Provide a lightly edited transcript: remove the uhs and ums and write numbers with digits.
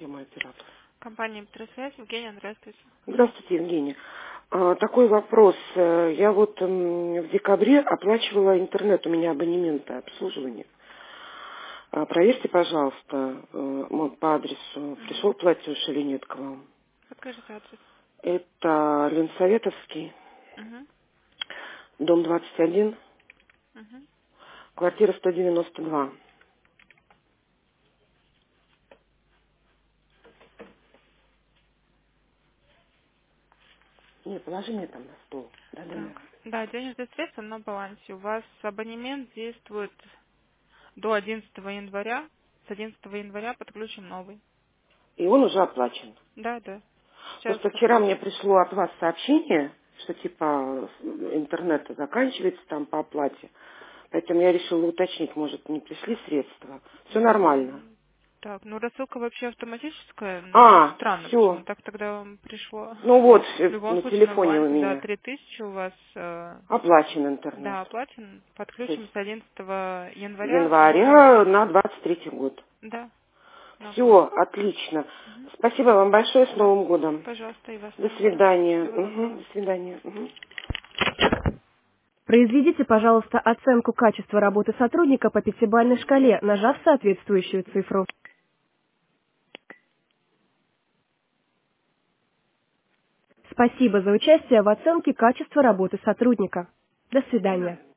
Я мой оператор. Компания «Электросвязь». Евгения, здравствуйте. Здравствуйте, Евгения. Такой вопрос. Я вот в декабре оплачивала интернет, у меня абонементы обслуживания. Проверьте, пожалуйста, по адресу, Угу. пришел платеж или нет к вам. Подскажите адрес. Это Ленсоветовский, Угу. дом 21, Угу. квартира 192. Не, положи мне там на стол. Да-да-да. Так. Да, денежные средства на балансе. У вас абонемент действует до 11 января. С 11 января подключим новый. И он уже оплачен. Да, да. Сейчас Просто вчера мне подключим. пришло от вас сообщение, что типа интернет заканчивается там по оплате. Поэтому я решила уточнить, может, не пришли средства. Все нормально. Так, ну рассылка вообще автоматическая. Странно, почему Все. так тогда вам пришло. Ну вот, В любом на случае на телефоне у балансе, да, меня 3000 у вас, оплачен интернет. да, оплачен. То Подключим есть с 11 января новый. января на 23-й год. Да, новый. Все, отлично. Мгм. Спасибо вам большое, с Да, Новым годом. пожалуйста, и вас с До Новым годом. свидания. Всего доброго. До свидания. Произведите, пожалуйста, оценку качества работы сотрудника по пятибалльной шкале, нажав соответствующую цифру. Спасибо за участие в оценке качества работы сотрудника. До свидания.